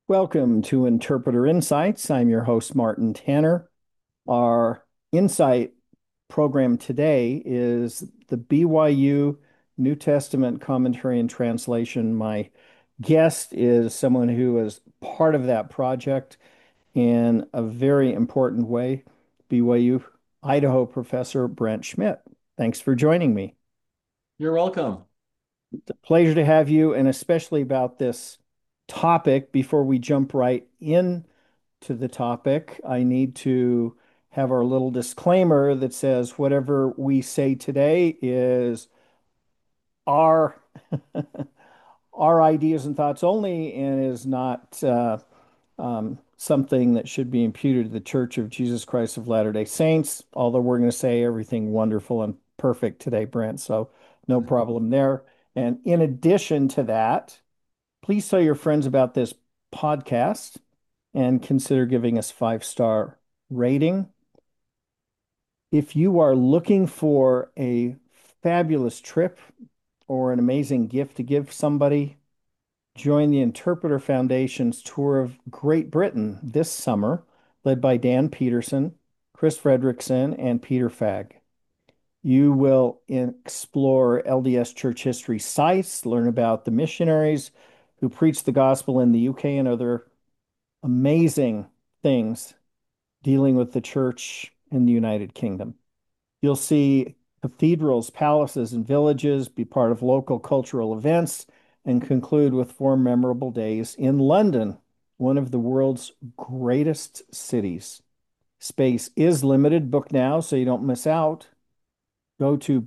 Welcome to Interpreter Insights. I'm your host, Martin Tanner. Our insight program today is the BYU New Testament Commentary and Translation. My guest is someone who is part of that project in a very important way, BYU Idaho professor Brent Schmidt. Thanks for joining me. You're welcome. It's a pleasure to have you, and especially about this topic. Before we jump right in to the topic, I need to have our little disclaimer that says whatever we say today is our our ideas and thoughts only and is not something that should be imputed to the Church of Jesus Christ of Latter-day Saints, although we're going to say everything wonderful and perfect today, Brent, so no problem there. And in addition to that, please tell your friends about this podcast and consider giving us 5-star rating. If you are looking for a fabulous trip or an amazing gift to give somebody, join the Interpreter Foundation's tour of Great Britain this summer, led by Dan Peterson, Chris Fredrickson, and Peter Fagg. You will explore LDS church history sites, learn about the missionaries who preached the gospel in the UK and other amazing things dealing with the church in the United Kingdom. You'll see cathedrals, palaces, and villages, be part of local cultural events, and conclude with 4 memorable days in London, one of the world's greatest cities. Space is limited. Book now so you don't miss out. Go to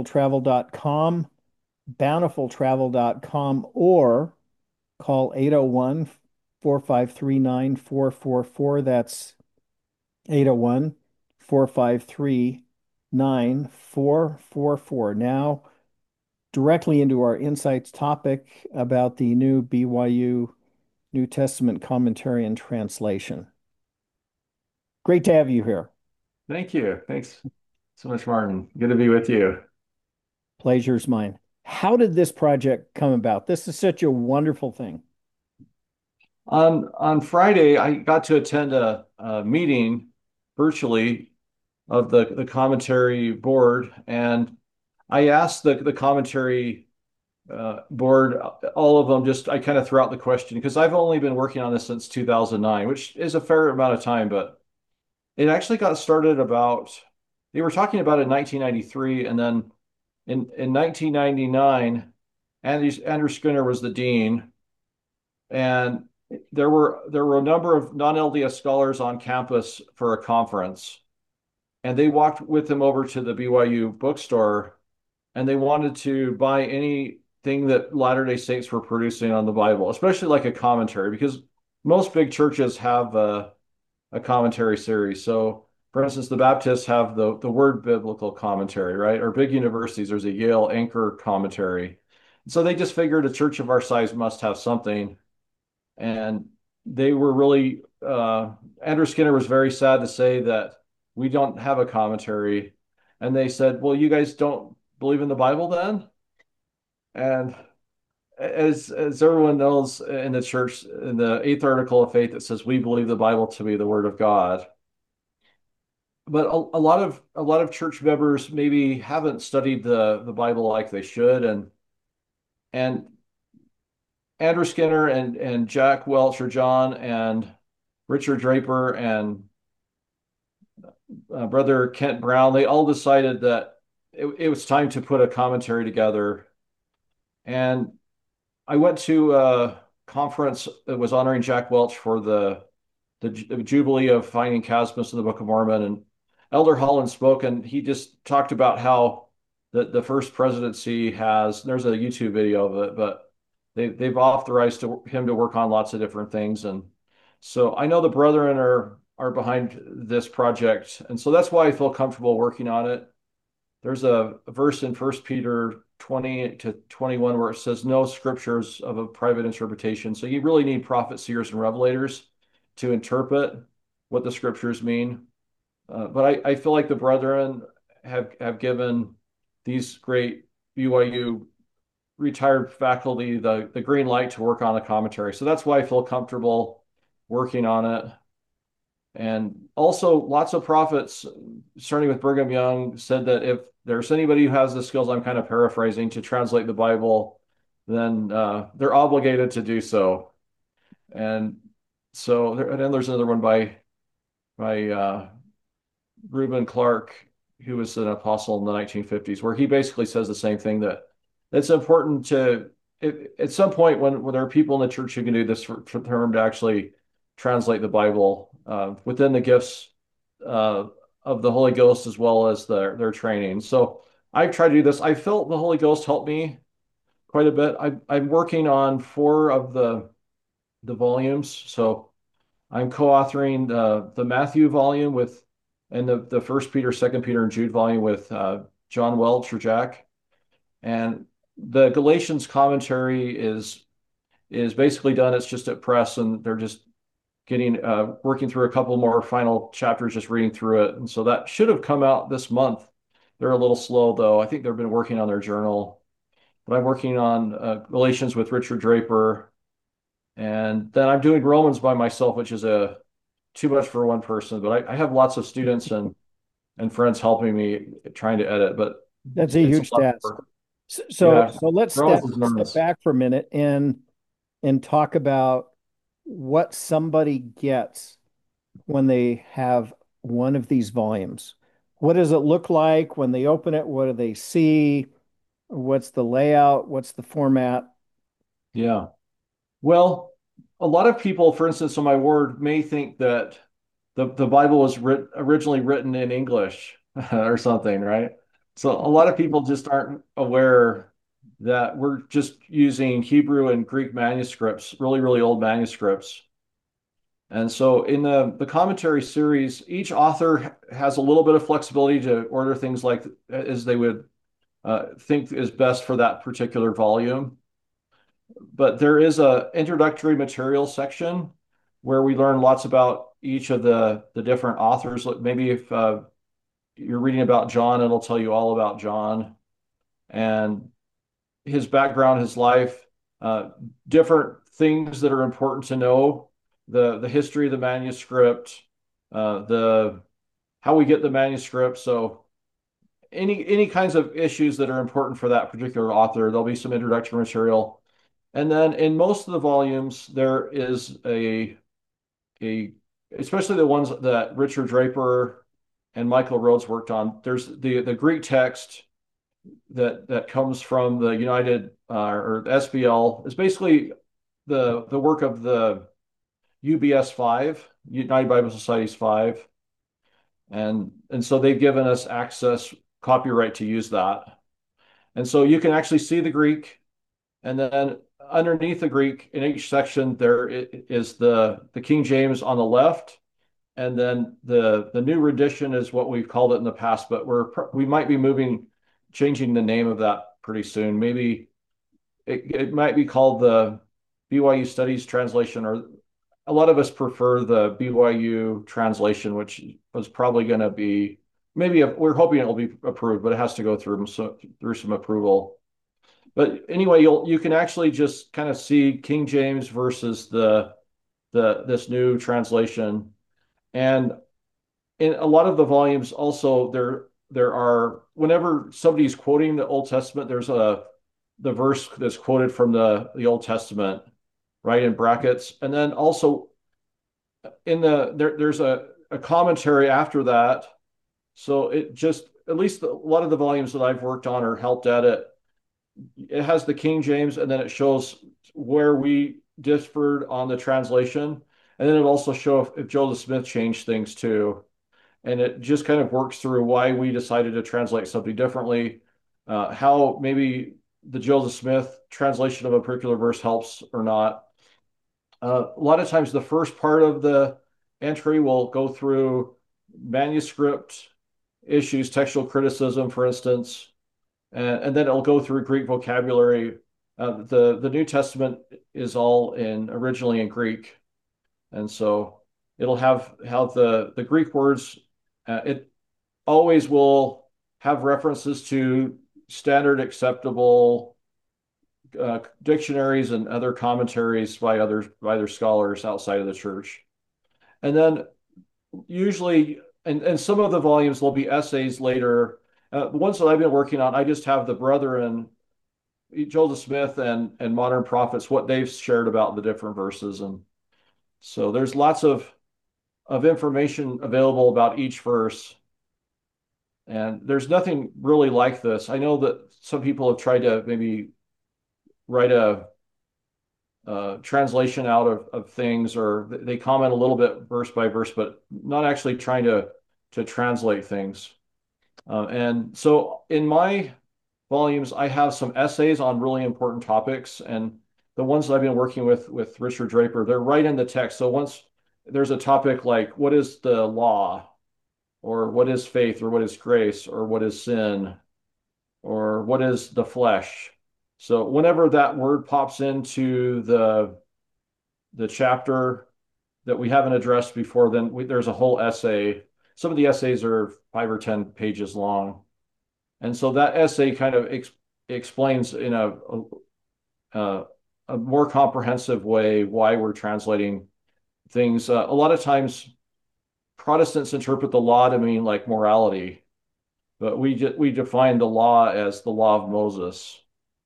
bountifultravel.com, or call 801-453-9444. That's 801-453-9444. Now, directly into our insights topic about the new BYU New Testament Commentary and Translation. Great to have you here. Thank you. Thanks so much, Martin. Good to be with you. Pleasure's mine. How did this project come about? This is such a wonderful thing. On Friday, I got to attend a meeting virtually of the commentary board, and I asked the commentary board, all of them, just I kind of threw out the question because I've only been working on this since 2009, which is a fair amount of time, but it actually got started about, they were talking about it in 1993, and then in 1999, Andrew Skinner was the dean, and there were a number of non-LDS scholars on campus for a conference, and they walked with him over to the BYU bookstore, and they wanted to buy anything that Latter-day Saints were producing on the Bible, especially like a commentary, because most big churches have a commentary series. So, for instance, the Baptists have the Word Biblical Commentary, right? Or big universities, there's a Yale Anchor Commentary. So they just figured a church of our size must have something. And they were really, Andrew Skinner was very sad to say that we don't have a commentary. And they said, well, you guys don't believe in the Bible then? And as everyone knows in the church, in the eighth article of faith, it says we believe the Bible to be the Word of God. But a lot of church members maybe haven't studied the Bible like they should, and Andrew Skinner and Jack Welch or John and Richard Draper and brother Kent Brown, they all decided that it was time to put a commentary together. And I went to a conference that was honoring Jack Welch for the Jubilee of finding Casmus in the Book of Mormon, and Elder Holland spoke, and he just talked about how the first presidency has. There's a YouTube video of it, but they've authorized him to work on lots of different things, and so I know the brethren are behind this project, and so that's why I feel comfortable working on it. There's a verse in First Peter 20 to 21 where it says no scriptures of a private interpretation. So you really need prophets, seers, and revelators to interpret what the scriptures mean. But I feel like the brethren have given these great BYU retired faculty the green light to work on the commentary. So that's why I feel comfortable working on it. And also, lots of prophets, starting with Brigham Young, said that if there's anybody who has the skills, I'm kind of paraphrasing, to translate the Bible, then they're obligated to do so. And and then there's another one by Reuben Clark, who was an apostle in the 1950s, where he basically says the same thing, that it's important at some point when there are people in the church who can do this for them to actually translate the Bible within the gifts uh, of the Holy Ghost as well as their training. So I've tried to do this. I felt the Holy Ghost helped me quite a bit. I'm working on four of the volumes. So I'm co-authoring the Matthew volume and the First Peter, Second Peter, and Jude volume with John Welch or Jack, and the Galatians commentary is basically done. It's just at press, and they're just getting working through a couple more final chapters, just reading through it, and so that should have come out this month. They're a little slow though. I think they've been working on their journal, but I'm working on Galatians with Richard Draper, and then I'm doing Romans by myself, which is a too much for one person, but I have lots of students and friends helping me trying to edit, but That's a it's a huge lot of task. work. So, Yeah, so let's Romans step is step enormous. back for a minute and talk about what somebody gets when they have one of these volumes. What does it look like when they open it? What do they see? What's the layout? What's the format? Yeah. Well, a lot of people, for instance, on my ward, may think that the Bible was originally written in English or something, right? So a lot of people just aren't aware that we're just using Hebrew and Greek manuscripts, really, really old manuscripts. And so in the commentary series, each author has a little bit of flexibility to order things like as they would think is best for that particular volume. But there is a introductory material section where we learn lots about each of the different authors. Maybe if you're reading about John, it'll tell you all about John and his background, his life, uh, different things that are important to know, the history of the manuscript, the how we get the manuscript. So any kinds of issues that are important for that particular author, there'll be some introductory material. And then in most of the volumes, there is a especially the ones that Richard Draper and Michael Rhodes worked on. There's the Greek text that comes from the United or SBL is basically the work of the UBS 5, United Bible Societies 5, and so they've given us access copyright to use that. And so you can actually see the Greek, and then underneath the Greek in each section there is the King James on the left, and then the new rendition is what we've called it in the past, but we might be changing the name of that pretty soon. Maybe it might be called the BYU Studies translation, or a lot of us prefer the BYU translation, which was probably going to be maybe we're hoping it will be approved, but it has to go through some approval. But anyway, you can actually just kind of see King James versus the this new translation. And in a lot of the volumes also there are whenever somebody's quoting the Old Testament, there's the verse that's quoted from the Old Testament, right, in brackets. And then also there's a commentary after that. So it just at least a lot of the volumes that I've worked on or helped edit, it has the King James, and then it shows where we differed on the translation. And then it also shows if Joseph Smith changed things too. And it just kind of works through why we decided to translate something differently, how maybe the Joseph Smith translation of a particular verse helps or not. A lot of times, the first part of the entry will go through manuscript issues, textual criticism, for instance, and then it'll go through Greek vocabulary. The New Testament is all in originally in Greek, and so it'll have the Greek words. It always will have references to standard acceptable dictionaries and other commentaries by other scholars outside of the church. And then usually, and some of the volumes will be essays later. The ones that I've been working on, I just have the Brethren, Joseph Smith and Modern Prophets, what they've shared about the different verses. And so there's lots of information available about each verse. And there's nothing really like this. I know that some people have tried to maybe write a translation out of things, or they comment a little bit verse by verse, but not actually trying to translate things. And so in my volumes, I have some essays on really important topics, and the ones that I've been working with Richard Draper, they're right in the text. So once there's a topic like what is the law, or what is faith, or what is grace, or what is sin, or what is the flesh. So whenever that word pops into the chapter that we haven't addressed before, then there's a whole essay. Some of the essays are 5 or 10 pages long. And so that essay kind of explains in a, a more comprehensive way why we're translating things. A lot of times, Protestants interpret the law to mean like morality, but we define the law as the law of Moses.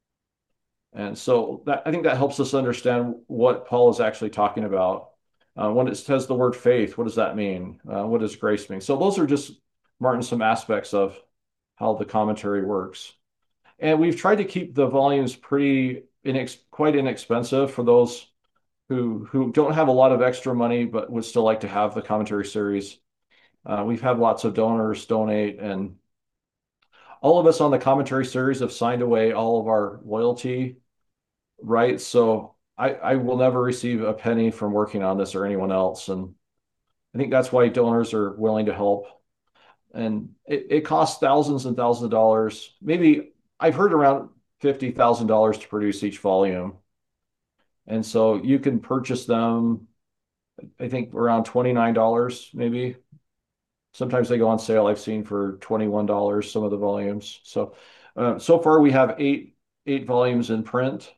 And so I think that helps us understand what Paul is actually talking about. When it says the word faith, what does that mean? What does grace mean? So those are just, Martin, some aspects of how the commentary works. And we've tried to keep the volumes quite inexpensive for those who don't have a lot of extra money but would still like to have the commentary series. We've had lots of donors donate, and all of us on the commentary series have signed away all of our loyalty rights. So I will never receive a penny from working on this or anyone else. And I think that's why donors are willing to help. And it costs thousands and thousands of dollars. Maybe I've heard around $50,000 to produce each volume. And so you can purchase them, I think around $29, maybe. Sometimes they go on sale. I've seen for $21, some of the volumes. So, so far we have eight volumes in print.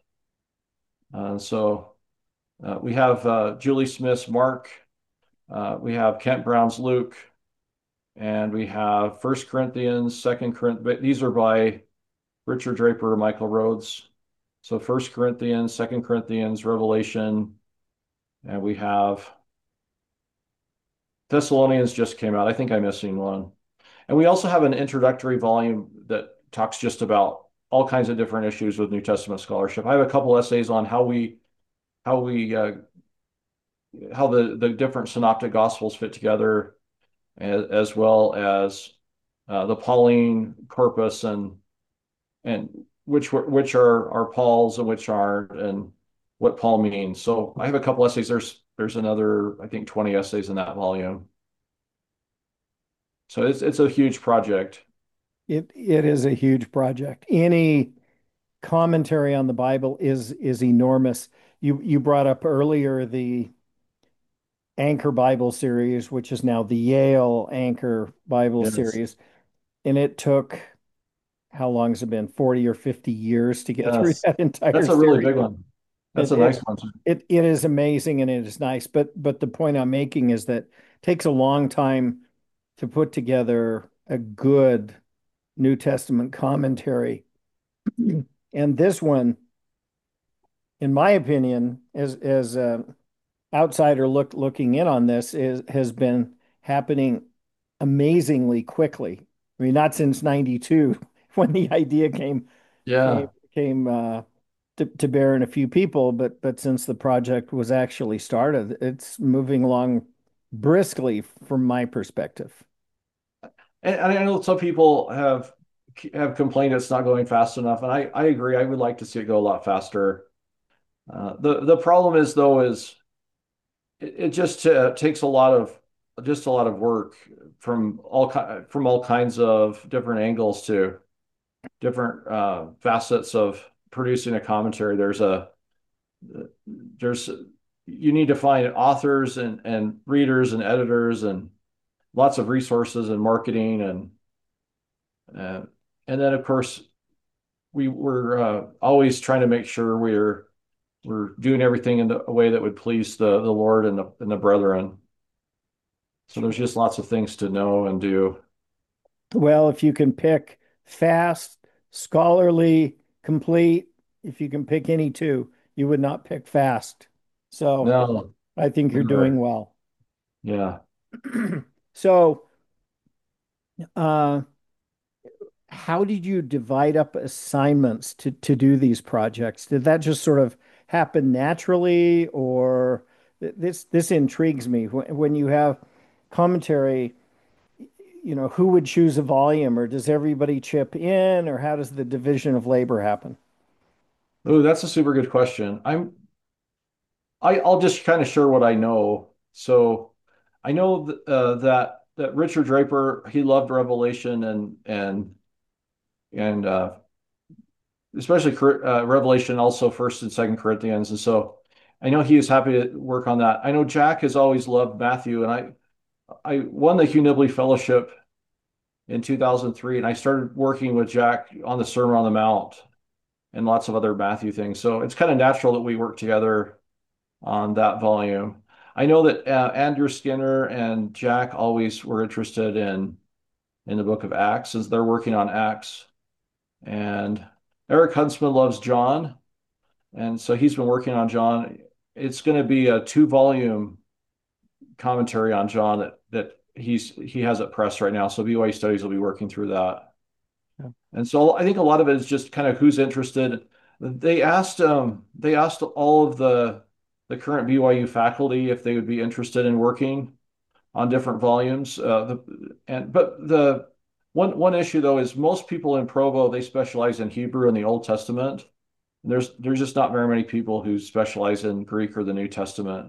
We have Julie Smith's Mark, we have Kent Brown's Luke, and we have First Corinthians, Second Corinthians. These are by Richard Draper, Michael Rhodes. So First Corinthians, Second Corinthians, Revelation, and we have Thessalonians just came out. I think I'm missing one. And we also have an introductory volume that talks just about all kinds of different issues with New Testament scholarship. I have a couple essays on how we how the different synoptic gospels fit together, as well as the Pauline corpus, and which are Paul's and which aren't, and what Paul means. So I have a couple essays. There's another, I think, 20 essays in that volume. So it's a huge project. It is a huge project. Any commentary on the Bible is enormous. You brought up earlier the Anchor Bible series, which is now the Yale Anchor Bible Yes. series, and it took how long has it been? 40 or 50 years to get through Yes. that entire That's a really series. big one. That's It a nice it one too. it is amazing and it is nice, but the point I'm making is that it takes a long time to put together a good New Testament commentary. And this one, in my opinion, as an outsider looking in on this, has been happening amazingly quickly. I mean, not since '92 when the idea came Yeah. came to bear in a few people, but since the project was actually started, it's moving along briskly from my perspective. And I know some people have complained it's not going fast enough, and I agree. I would like to see it go a lot faster. The problem is though is it just takes a lot of work from all kinds of different angles to different facets of producing a commentary. There's you need to find authors and readers and editors and lots of resources and marketing, uh, and then of course we were always trying to make sure we're doing everything in a way that would please the Lord and the brethren. So there's just lots of things to know and do. Well, if you can pick fast, scholarly, complete, if you can pick any two, you would not pick fast. So No, I think you're doing never. well. Yeah. So, uh, how did you divide up assignments to do these projects? Did that just sort of happen naturally, or this intrigues me when you have commentary, who would choose a volume, or does everybody chip in, or how does the division of labor happen? Oh, that's a super good question. I'll just kind of share what I know. So I know that Richard Draper, he loved Revelation and especially Revelation, also First and Second Corinthians. And so I know he is happy to work on that. I know Jack has always loved Matthew, and I won the Hugh Nibley Fellowship in 2003, and I started working with Jack on the Sermon on the Mount and lots of other Matthew things. So it's kind of natural that we work together on that volume. I know that Andrew Skinner and Jack always were interested in the book of Acts as they're working on Acts. And Eric Huntsman loves John, and so he's been working on John. It's going to be a 2 volume commentary on John that he has it pressed right now. So BYU Studies will be working through that. Yeah. And so I think a lot of it is just kind of who's interested. They asked all of the current BYU faculty if they would be interested in working on different volumes. But the one issue though is most people in Provo, they specialize in Hebrew and the Old Testament. There's just not very many people who specialize in Greek or the New Testament.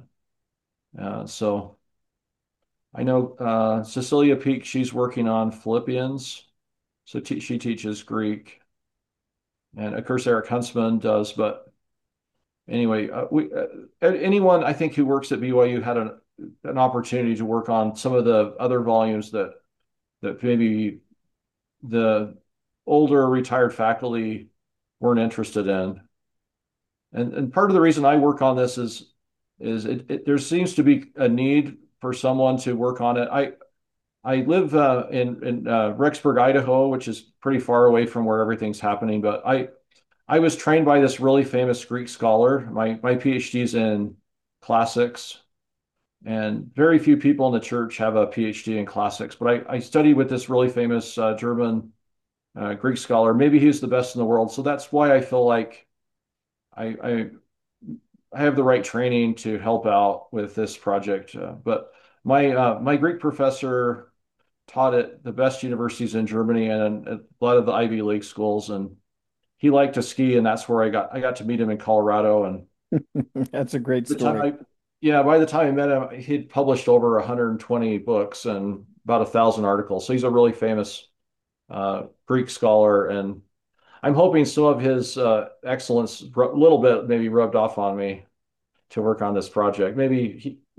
So I know Cecilia Peak, she's working on Philippians, so she teaches Greek, and of course Eric Huntsman does. But anyway, anyone I think who works at BYU had an opportunity to work on some of the other volumes that maybe the older retired faculty weren't interested in. And part of the reason I work on this is there seems to be a need for someone to work on it. I live in Rexburg, Idaho, which is pretty far away from where everything's happening. But I was trained by this really famous Greek scholar. My PhD is in classics, and very few people in the church have a PhD in classics. But I studied with this really famous German Greek scholar. Maybe he's the best in the world. So that's why I feel like I, I I have the right training to help out with this project. But my Greek professor taught at the best universities in Germany and at a lot of the Ivy League schools, and he liked to ski, and that's where I got to meet him in Colorado. And That's a great the time story. yeah, by the time I met him, he'd published over 120 books and about 1,000 articles. So he's a really famous Greek scholar, and I'm hoping some of his excellence, a little bit maybe rubbed off on me to work on this project. Maybe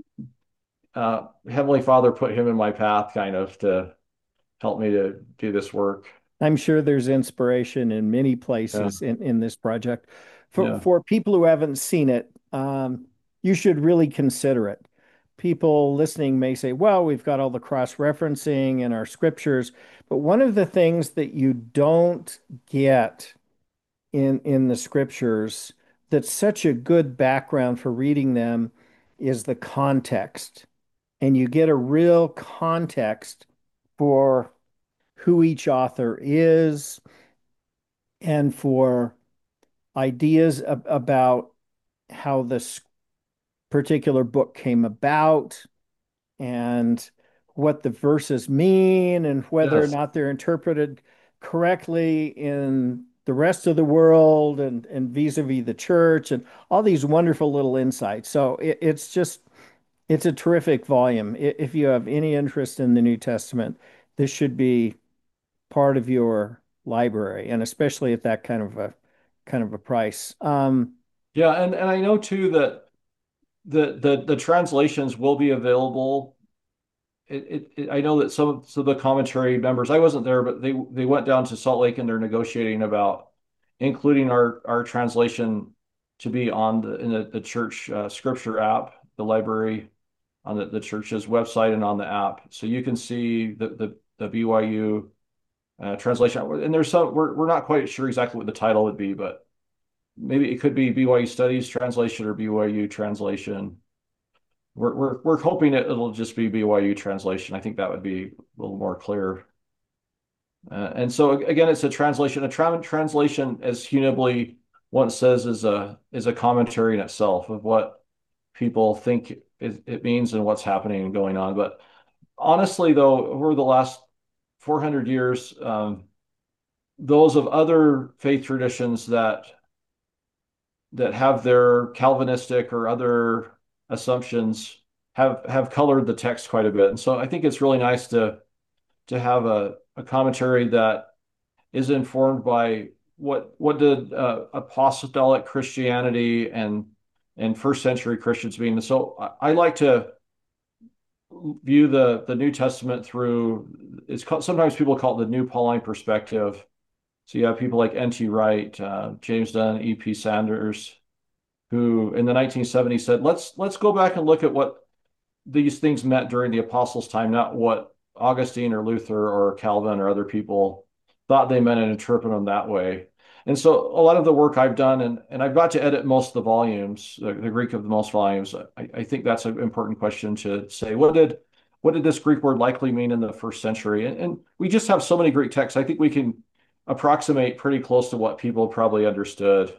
Heavenly Father put him in my path kind of to help me to do this work. I'm sure there's inspiration in many Yeah. places in this project. For Yeah. for people who haven't seen it, you should really consider it. People listening may say, "Well, we've got all the cross-referencing in our scriptures," but one of the things that you don't get in the scriptures that's such a good background for reading them is the context. And you get a real context for who each author is and for ideas about how this particular book came about and what the verses mean and whether or Yes. not they're interpreted correctly in the rest of the world and vis-a-vis the church and all these wonderful little insights. So it's a terrific volume. If you have any interest in the New Testament, this should be part of your library, and especially at that kind of a price. Yeah, and I know too that the translations will be available. I know that some of the commentary members, I wasn't there, but they went down to Salt Lake and they're negotiating about including our translation to be on the church scripture app, the library on the church's website and on the app. So you can see the BYU translation. And there's some we're not quite sure exactly what the title would be, but maybe it could be BYU Studies Translation or BYU Translation. We're hoping it'll just be BYU Translation. I think that would be a little more clear. And so again, it's a translation. Translation, as Hugh Nibley once says, is a commentary in itself of what people think it means and what's happening and going on. But honestly, though, over the last 400 years, those of other faith traditions that have their Calvinistic or other assumptions have colored the text quite a bit. And so I think it's really nice to have a commentary that is informed by what did apostolic Christianity and first century Christians mean. So I like to view the New Testament through it's called, sometimes people call it the New Pauline perspective. So you have people like N.T. Wright, James Dunn, E.P. Sanders, who in the 1970s said, let's go back and look at what these things meant during the apostles' time, not what Augustine or Luther or Calvin or other people thought they meant and interpret them that way. And so a lot of the work I've done, and I've got to edit most of the volumes, the Greek of the most volumes. I think that's an important question to say. What did this Greek word likely mean in the first century? And we just have so many Greek texts. I think we can approximate pretty close to what people probably understood.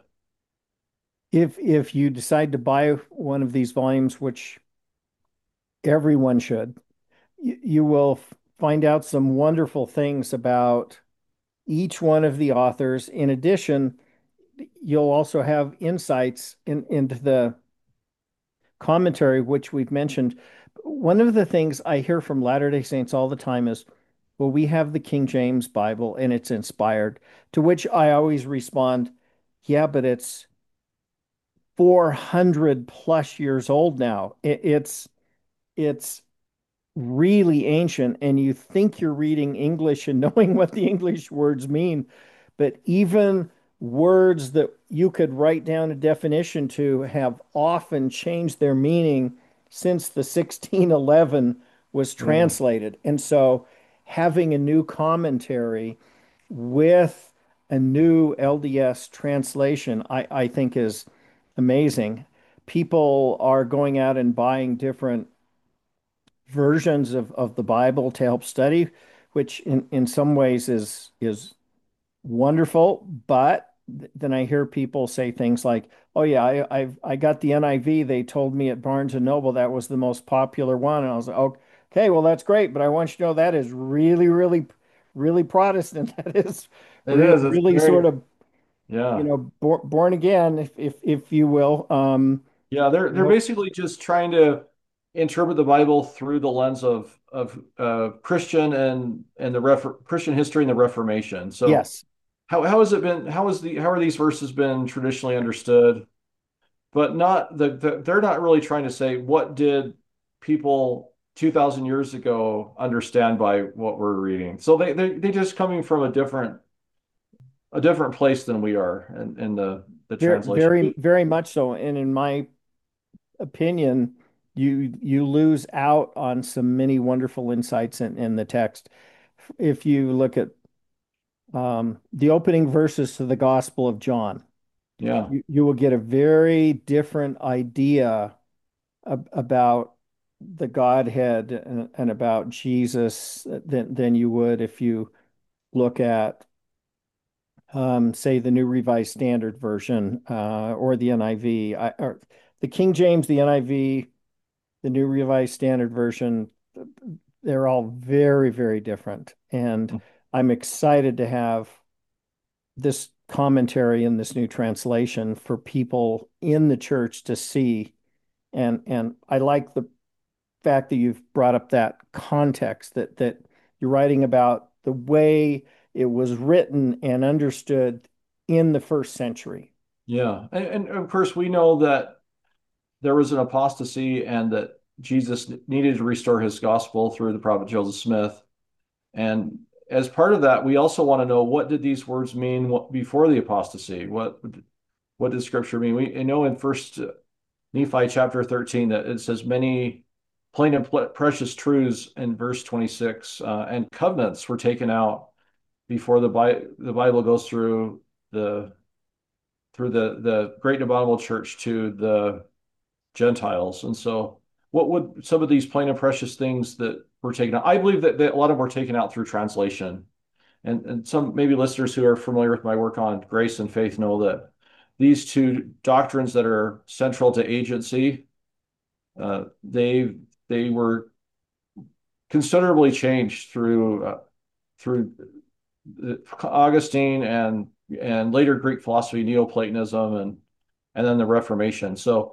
If you decide to buy one of these volumes, which everyone should, you will find out some wonderful things about each one of the authors. In addition, you'll also have insights into the commentary, which we've mentioned. One of the things I hear from Latter-day Saints all the time is, well, we have the King James Bible and it's inspired, to which I always respond, yeah, but it's 400 plus years old now. It's really ancient, and you think you're reading English and knowing what the English words mean, but even words that you could write down a definition to have often changed their meaning since the 1611 was Yeah. translated. And so having a new commentary with a new LDS translation, I think is amazing. People are going out and buying different versions of the Bible to help study, which in some ways is wonderful. But then I hear people say things like, "Oh yeah, I got the NIV. They told me at Barnes and Noble that was the most popular one." And I was like, "Okay, well that's great, but I want you to know that is really, really, really Protestant. That is It is. It's really sort very, of yeah. born again, if you will." Yeah, they're You know, basically just trying to interpret the Bible through the lens of Christian and the Christian history and the Reformation. So yes. how has it been? How are these verses been traditionally understood? But not they're not really trying to say what did people 2,000 years ago understand by what we're reading. So they just coming from a different place than we are in the Very, translation. very, very much so. And in my opinion, you lose out on some many wonderful insights in the text. If you look at the opening verses to the Gospel of John, Yeah, you will get a very different idea about the Godhead and about Jesus than you would if you look at, say, the New Revised Standard Version or the NIV, or the King James, the NIV, the New Revised Standard Version. They're all very, very different. And I'm excited to have this commentary in this new translation for people in the church to see. And I like the fact that you've brought up that context that you're writing about the way it was written and understood in the first century. yeah, and of course we know that there was an apostasy and that Jesus needed to restore his gospel through the prophet Joseph Smith. And as part of that, we also want to know, what did these words mean before the apostasy? What does Scripture mean? We know in First Nephi chapter 13 that it says many plain and precious truths in verse 26, and covenants were taken out before the Bible goes the the great and abominable church to the Gentiles. And so, what would some of these plain and precious things that were taken out? I believe that a lot of them were taken out through translation. And some maybe listeners who are familiar with my work on grace and faith know that these two doctrines that are central to agency, they were considerably changed through Augustine and later Greek philosophy, Neoplatonism, and then the Reformation. So,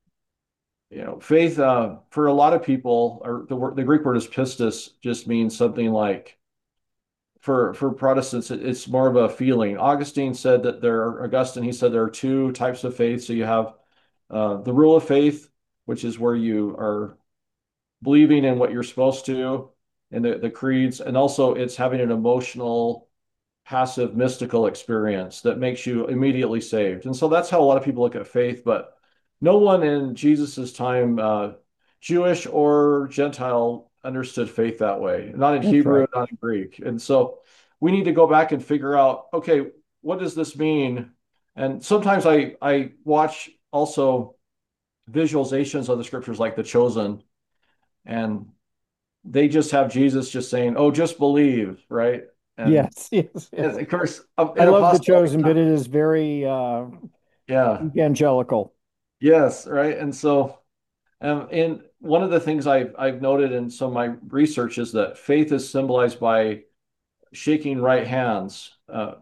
faith, for a lot of people, or the Greek word is pistis, just means something like, for Protestants, it's more of a feeling. Augustine, he said there are two types of faith. So you have the rule of faith, which is where you are believing in what you're supposed to, and the creeds, and also it's having an emotional, passive, mystical experience that makes you immediately saved. And so that's how a lot of people look at faith. But no one in Jesus's time, Jewish or Gentile, understood faith that way. Not in That's Hebrew, right. not in Greek. And so we need to go back and figure out, okay, what does this mean? And sometimes I watch also visualizations of the scriptures like The Chosen, and they just have Jesus just saying, "Oh, just believe," right? And, Yes, yes, and yes. of course, I in love The apostolic Chosen, but time, it is very yeah, evangelical. yes, right. And so, and one of the things I've noted in some of my research is that faith is symbolized by shaking right hands,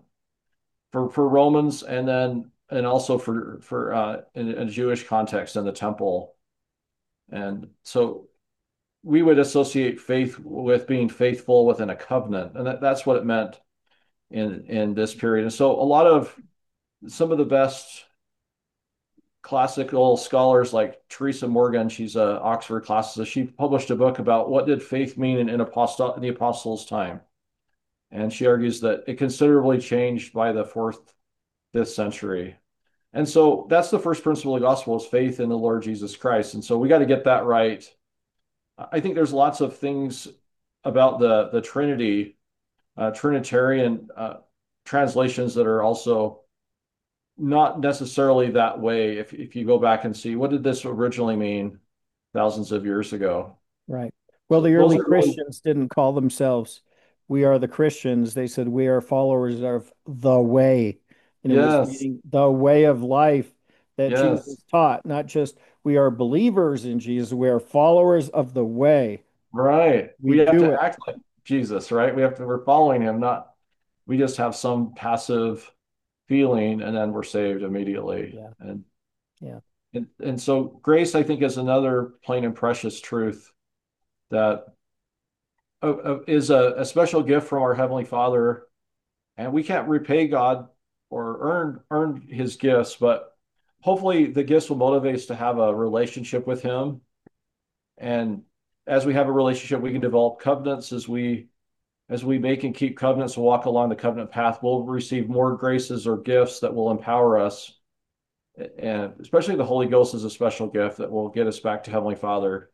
for Romans, and also for in a Jewish context in the temple. And so we would associate faith with being faithful within a covenant, and that's what it meant in this period. And so a lot of some of the best classical scholars like Teresa Morgan, she's an Oxford classicist, she published a book about what did faith mean in the apostles' time. And she argues that it considerably changed by the fourth, fifth century. And so that's the first principle of the gospel, is faith in the Lord Jesus Christ. And so we got to get that right. I think there's lots of things about the Trinity, Trinitarian translations that are also not necessarily that way. If you go back and see, what did this originally mean thousands of years ago? Right. Well, So the those early are really, Christians didn't call themselves, we are the Christians. They said, we are followers of the way. And it was yes, meaning the way of life that yes, Jesus taught, not just we are believers in Jesus, we are followers of the way. right. We We have do to it. act like Jesus, right? We're following him, not we just have some passive feeling and then we're saved immediately. Yeah. And Yeah. and so grace, I think, is another plain and precious truth that is a special gift from our Heavenly Father, and we can't repay God or earn His gifts, but hopefully the gifts will motivate us to have a relationship with Him. And as we have a relationship, we can develop covenants. As we make and keep covenants and walk along the covenant path, we'll receive more graces or gifts that will empower us. And especially the Holy Ghost is a special gift that will get us back to Heavenly Father.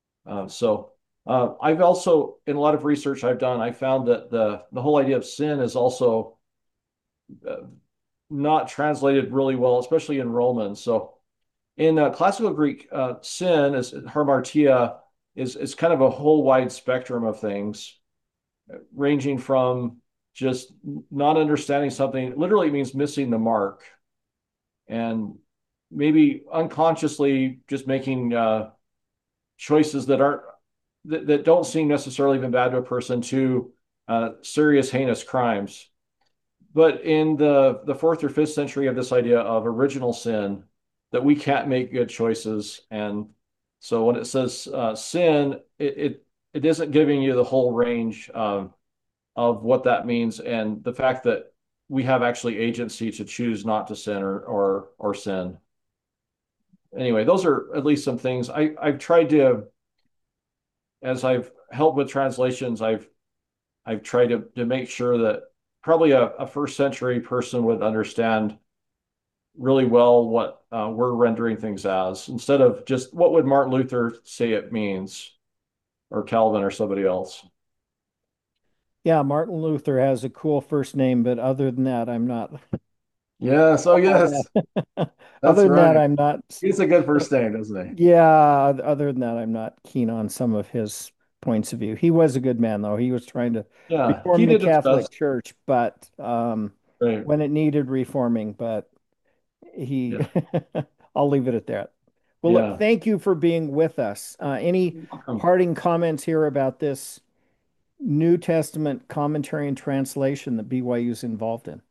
I've also, in a lot of research I've done, I found that the whole idea of sin is also uh, not translated really well, especially in Romans. So in classical Greek, sin is hamartia, is kind of a whole wide spectrum of things, ranging from just not understanding something. Literally means missing the mark, and maybe unconsciously just making choices that don't seem necessarily even bad to a person, to serious heinous crimes. But in the fourth or fifth century of this idea of original sin, that we can't make good choices. And so when it says sin, it isn't giving you the whole range of what that means, and the fact that we have actually agency to choose not to sin or sin. Anyway, those are at least some things I've tried to, as I've helped with translations, I've I've tried to make sure that probably a first century person would understand really well what we're rendering things as, instead of just what would Martin Luther say it means, or Calvin or somebody else. Yeah, Martin Luther has a cool first name, but other than that, I'm not Yes, oh all yes, that. Other that's than that, right. I'm not. He's a good first name, doesn't he? Yeah, other than that, I'm not keen on some of his points of view. He was a good man, though. He was trying to Yeah, he reform the did his Catholic best. Church, but Right. when it needed reforming, but he, Yeah. I'll leave it at that. Well, look, Yeah. thank you for being with us. Any Welcome. parting comments here about this New Testament commentary and translation that BYU is involved in?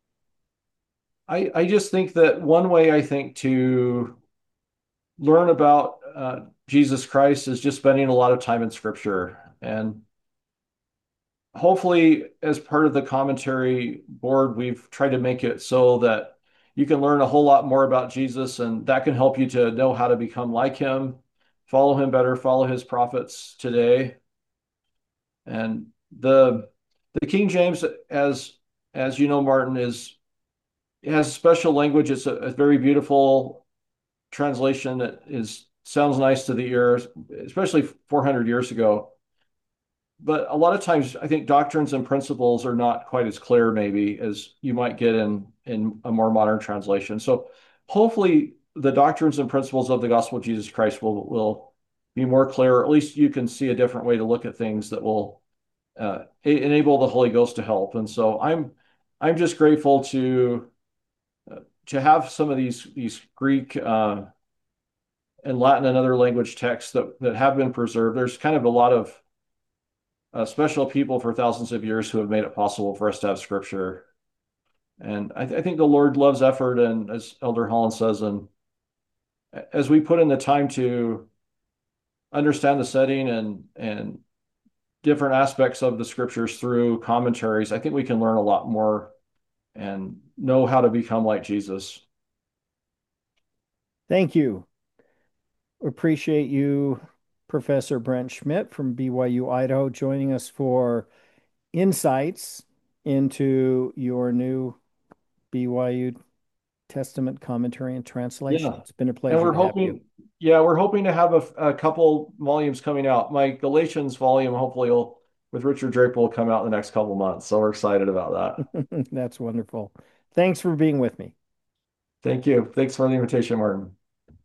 I just think that one way I think to learn about Jesus Christ is just spending a lot of time in Scripture. And hopefully, as part of the commentary board, we've tried to make it so that you can learn a whole lot more about Jesus, and that can help you to know how to become like him, follow him better, follow his prophets today. And the King James, as you know, Martin, is it has special language. It's a very beautiful translation that is sounds nice to the ear, especially 400 years ago. But a lot of times, I think doctrines and principles are not quite as clear, maybe, as you might get in a more modern translation. So, hopefully, the doctrines and principles of the gospel of Jesus Christ will be more clear. Or at least you can see a different way to look at things that will enable the Holy Ghost to help. And so, I'm just grateful to have some of these Greek and Latin and other language texts that have been preserved. There's kind of a lot of special people for thousands of years who have made it possible for us to have scripture. And I think the Lord loves effort. And as Elder Holland says, and as we put in the time to understand the setting and different aspects of the scriptures through commentaries, I think we can learn a lot more and know how to become like Jesus. Thank you. Appreciate you, Professor Brent Schmidt from BYU Idaho, joining us for insights into your new BYU Testament commentary and translation. Yeah. It's been a And pleasure to have you. we're hoping to have a couple volumes coming out. My Galatians volume, hopefully, will with Richard Draper will come out in the next couple months. So we're excited about that. That's wonderful. Thanks for being with me. Thank you. Thanks for the invitation, Martin.